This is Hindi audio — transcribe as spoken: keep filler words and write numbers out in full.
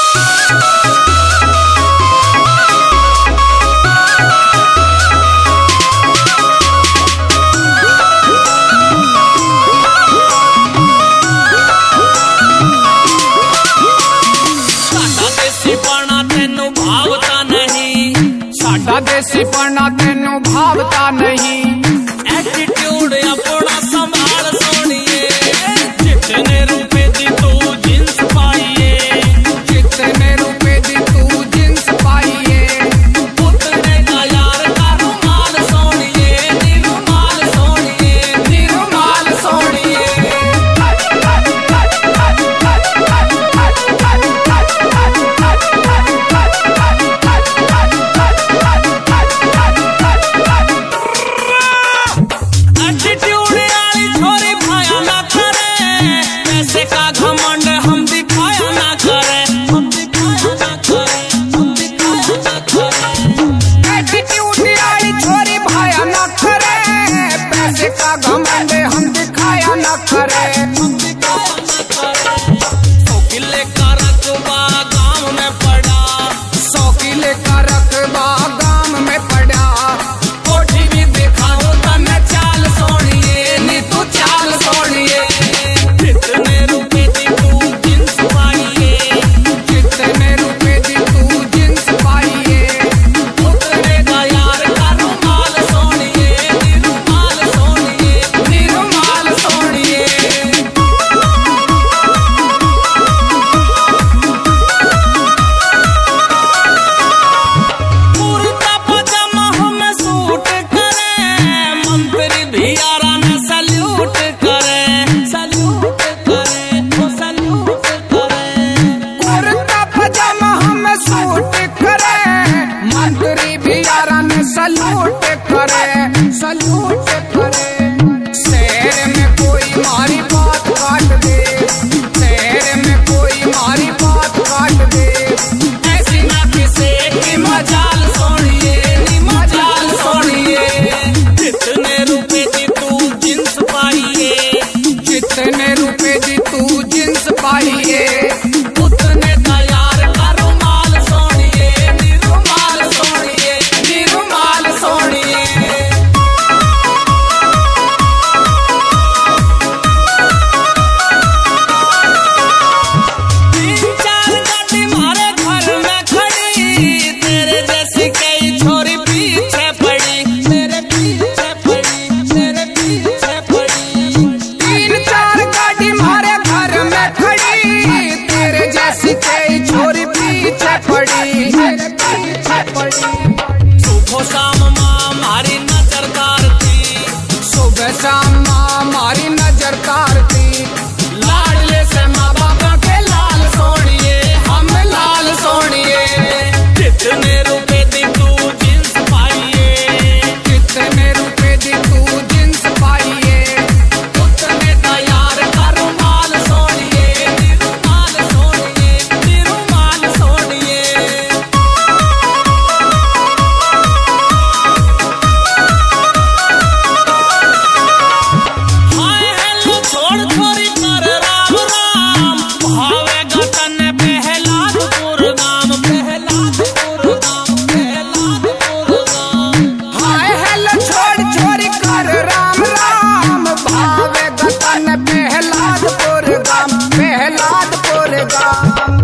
देसी पढ़ना तेनू भावता नहीं। एटीट्यूड अपना संभाल सोनिए, जितने रुपए दी तू जींस पाइए, जितने रुपए दी तू जींस पाइए, उतने का यार का रुमाल सोनिए, निरुमाल सोनिए, निरुमाल सोनिए। घमंड हम दिखाया न करे, सौ किले का रकबा गांव में पड़ा, सौ किले का रकबा गांव में पड़ा। कोठी भी दिखाओ तने चाल सोनिए, नी तू चाल सोनिए। जितने रुपए दी तू जींस पाइए, जितने रुपए दी तू जींस पाइए, उतने का यार का रुमाल सोनिए, निरुमाल सोनिए, निरुमाल सोनिए। कुर्ता पजामा हम सूट करे, मंत्री भी यारा ने सल्यूट करे, सल्यूट करे, ओ सल्यूट करे। कुर्ता पजामा हम सूट करे, मंत्री भी यारा ने सलूट करे, सलूट करे। शहर में कोई मारी बात काट दे, शहर में कोई मारी बात काट दे। ऐसी ना किसे की मजाल सोनिए, नी मजाल सोनिए। जितने रुपए दी तू जींस पाइए, जितने रुपए दी तू जींस पाइए, उतने तैयार का रुमाल सोनिए, निरुमाल सोनिए, निरुमाल सोनिए। तीन चार गाड़ी मारे घर में खड़ी, तेरे जैसी कई छोरी पीछे पड़ी, तेरे पीछे पड़ी, तेरे पीछे पड़ी। तीन चार गाड़ी मारे घर में खड़ी, तेरे जैसी कई छोरी पीछे पड़ी, तेरे पीछे पड़ी। सुबह शाम माँ मारी नजर तारती, सुबह शाम माँ मारी नजर तारती। लाडले से माँ बाबा के लाल सोनिए, हम लाल सोनिए। जितने रुपए दी तू जींस पाइए, कितने रुपए दी तू जींस पाइए, उतने तैयार का रुमाल सोनिए, निरुमाल सोनिए, निरुमाल सोनिए। हाय हेलो छोड़ छोरी कर राम राम, भावेगा तने पहलादपुर गाम, पहलादपुर गाम, पहलादपुर गाम। हाय हेलो छोड़ छोरी कर राम राम, भावे गतन प्रहलादपुर गाम, प्रहलादपुर गाम।